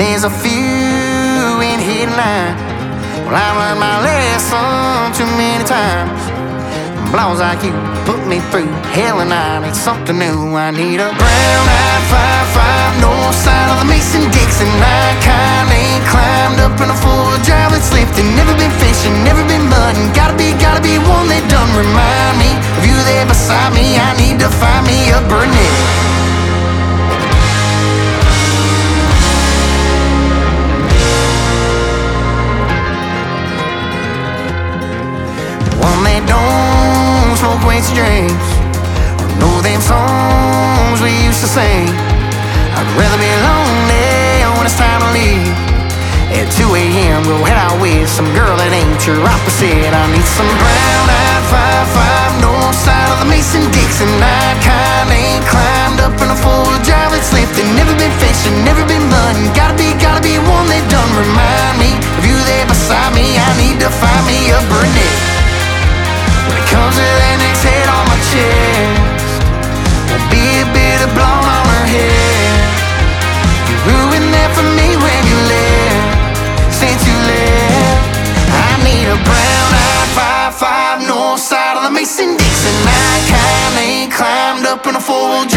There's a few in here tonight. Well, I learned my lesson too many times. Blows like you put me through hell, and I need something new. I need a brown-eyed 5'5", north side of the Mason-Dixon. I kinda ain't climbed up in a full drive that's lifting. Never been fishing, never been mudding. Gotta be one that done remind me of you there beside me. I need to find me a Burnett. One that don't smoke wasted dreams or know them songs we used to sing. I'd rather be lonely when it's time to leave. At 2 a.m. go head out with some girl that ain't your opposite. I need some brown-eyed 5'5", north side of the Mason-Dixon. I kinda ain't climbed up in a full drive that's lifting. Never been fishing, never been mudding. Gotta be one that done remind me of you there beside me. I need to find me a Burnett. When it comes to that next head on my chest, there'll be a bit of blonde on her head. You ruined that for me when you left. Since you left, I need a brown-eyed 5'5", north side of the Mason-Dixon. I kinda ain't climbed up in a full